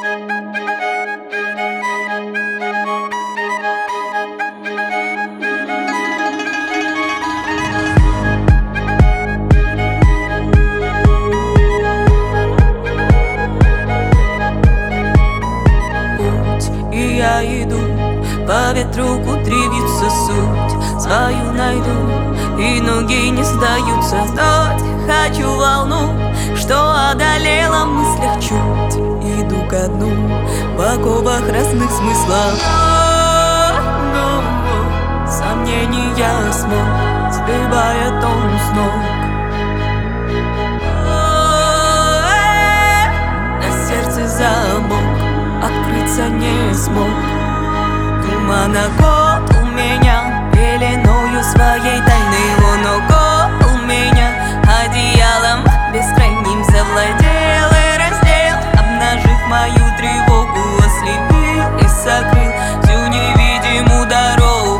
И я иду, по ветру кудри вьются, суть свою найду, и ноги не сдаются. Вновь хочу волну, что одолела в мыслях чуть. Иду ко дну в оковах разных смыслов. Сомнения смог, сбивая тон с ног. На сердце замок, открыться не смог. Туман окутал меня пеленою своей тайны. Он окутал меня одеялом бескрайним, завладел и раздел, обнажив мою тревогу, ослепил и сокрыл всю невидимую дорогу.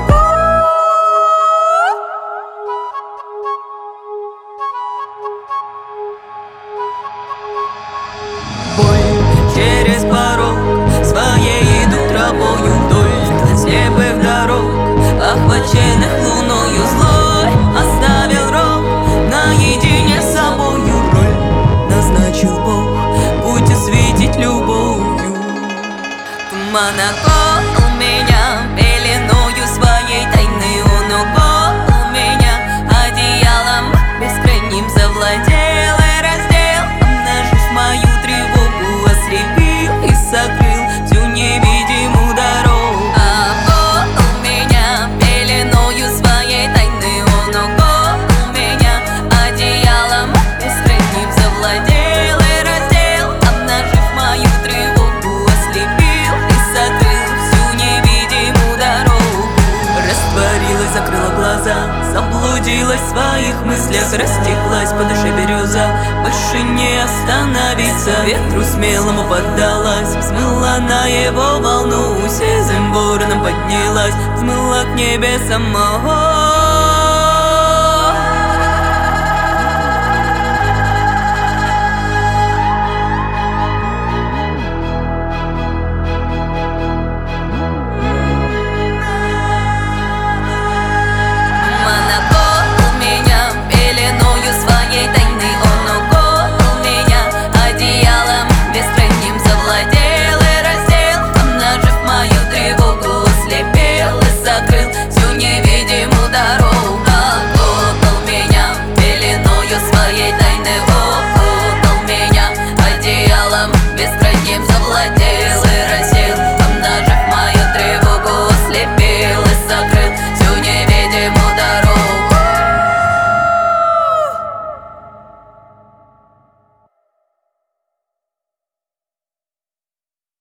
Боль через порог своей иду тропою вдоль слепых дорог, охваченных луною злой. Оставил рог наедине с собою, роль назначил Бог, путь осветить любовью. Туман окутал меня пеленою своей тайны. Он окутал меня одеялом бескрайним, завладел и раздел, обнажив мою тревогу, ослепил и сокрыл всю невидимую дорогу. Окутал меня пеленою своей тайны. Он окутал меня одеялом бескрайним, завладел и раздел, обнажив мою тревогу, ослепил и сокрыл всю невидимую дорогу. Растворилась, закрыла глаза, заблудилась в своих мыслях, растеклась по душе бирюза, больше не остановиться. Ветру смелому поддалась, взмыла на его волну, сизым вороном поднялась, взмыла к небесам.